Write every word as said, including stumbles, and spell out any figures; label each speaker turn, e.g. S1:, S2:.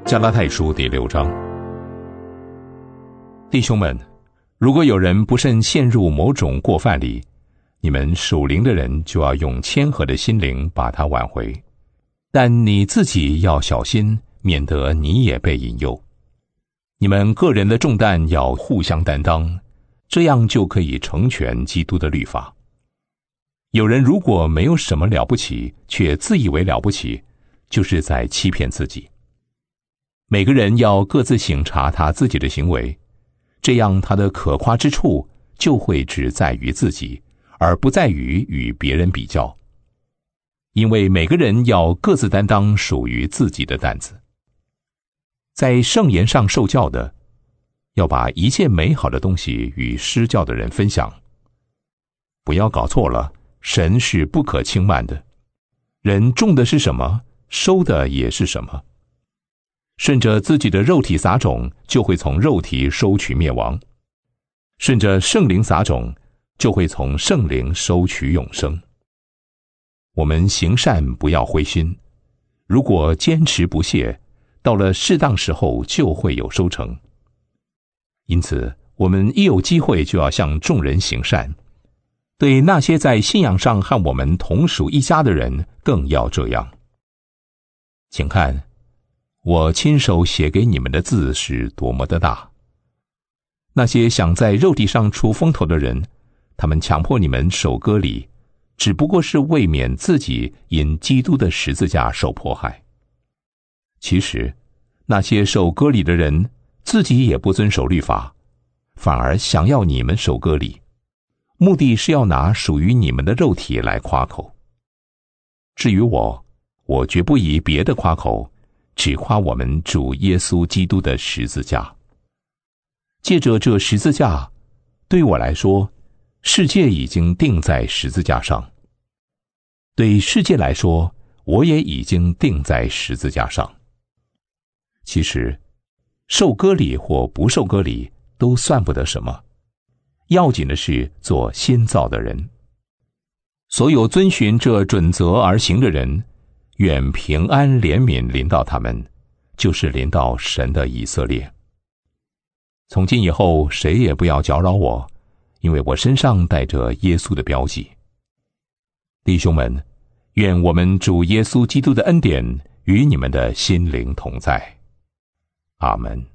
S1: 加拉太书第六章。弟兄们，如果有人不慎陷入某种过犯里，你们属灵的人就要用谦和的心灵把他挽回，但你自己要小心，免得你也被引诱。你们个人的重担要互相担当，这样就可以成全基督的律法。有人如果没有什么了不起，却自以为了不起，就是在欺骗自己。每个人要各自省察他自己的行为，这样他的可夸之处就会只在于自己，而不在于与别人比较。因为每个人要各自担当属于自己的担子。在圣言上受教的，要把一切美好的东西与施教的人分享。不要搞错了，神是不可轻慢的。人种的是什么，收的也是什么。顺着自己的肉体撒种，就会从肉体收取灭亡；顺着圣灵撒种，就会从圣灵收取永生。我们行善不要灰心，如果坚持不懈，到了适当时候就会有收成。因此，我们一有机会就要向众人行善，对那些在信仰上和我们同属一家的人更要这样。请看，我亲手写给你们的字是多么的大。那些想在肉体上出风头的人，他们强迫你们守割礼，只不过是为免自己因基督的十字架受迫害。其实，那些受割礼的人自己也不遵守律法，反而想要你们守割礼，目的是要拿属于你们的肉体来夸口。至于我，我绝不以别的夸口，只夸我们主耶稣基督的十字架。借着这十字架，对我来说，世界已经定在十字架上；对世界来说，我也已经定在十字架上。其实，受割礼或不受割礼都算不得什么，要紧的是做新造的人。所有遵循这准则而行的人，愿平安怜悯临到他们，就是临到神的以色列。从今以后，谁也不要搅扰我，因为我身上带着耶稣的标记。弟兄们，愿我们主耶稣基督的恩典与你们的心灵同在。阿们。